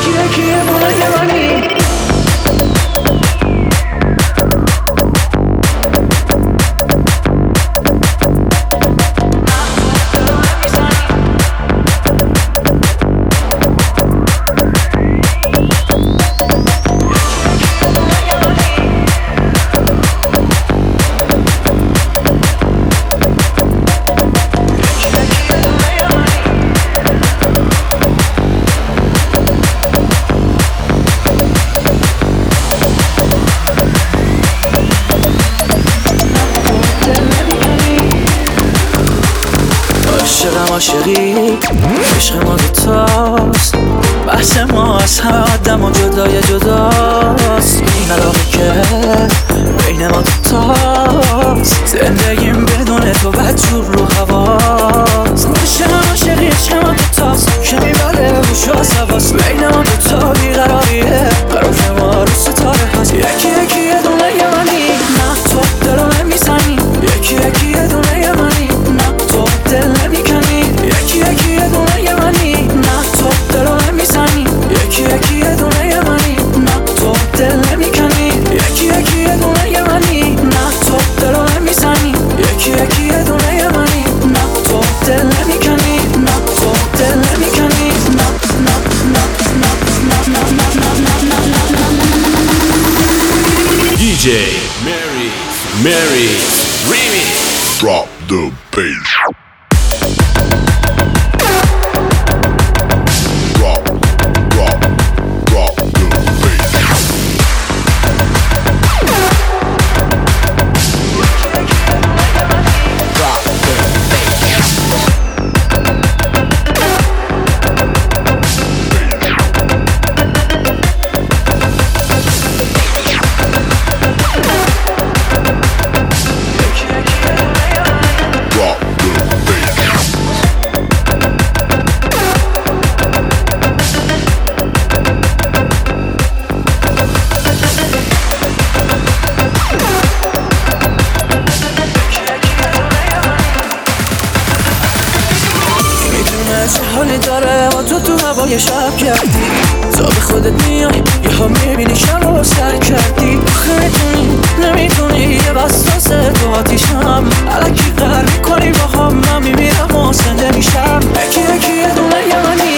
یکی یه دونه یمنی. عاشقی عشق ما دوتاست، بحث ما از همه آدم و جدای جداست. این علاقه که بین ما دوتاست، زندگیم بدون تو بدجور رو حواست. عاشقی عشق ما دوتاست که میبره هوش و حواس. بین ما دوتا بیقراریه، قرار که ما رو ستاره هست. یکی یکی یه دونه یمنی، نه تو دلو نمیزنی. یکی یکی یه دونه یمنی، نه تو دل نمیکنی. یکی یکی یه دونه یمنی، نه تو دلو نمیزنی. یکی یکی یه دونه یمنی، نه تو دل نمیکنی. یکی یکی یه دونه یمنی، نه تو دلو نمیزنی. یکی یکی یه دونه یمنی، نه تو دل نمیکنی. نه تو دل نمیکنی. نه نه نه نه نه نه نه نه نه. DJ Mary Remix. Drop the bass. حالی داره و تو هوای شب کردی. تا به خودت میای یه ها میبینی شب رو سر کردی. آخه نمیتونی یه بستاس تو آتیشم. علکی قرار میکنی با هم، من میمیرم و زنده میشم. یکی یکی یه دونه یمنی،